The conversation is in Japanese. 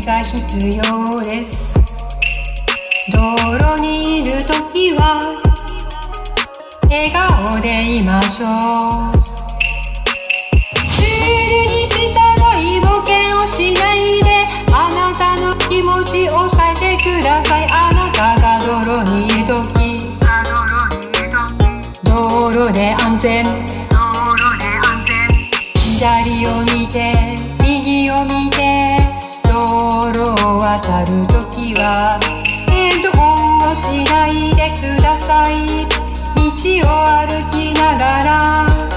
が必要です。道路にいるときは笑顔でいましょう。ルールに従い冒険をしないで、あなたの気持ちを抑えてください。あなたが道路にいるとき、道路で安全、左を見て右を見て、道路を渡るときはヘッドホンをしないでください。道を歩きながら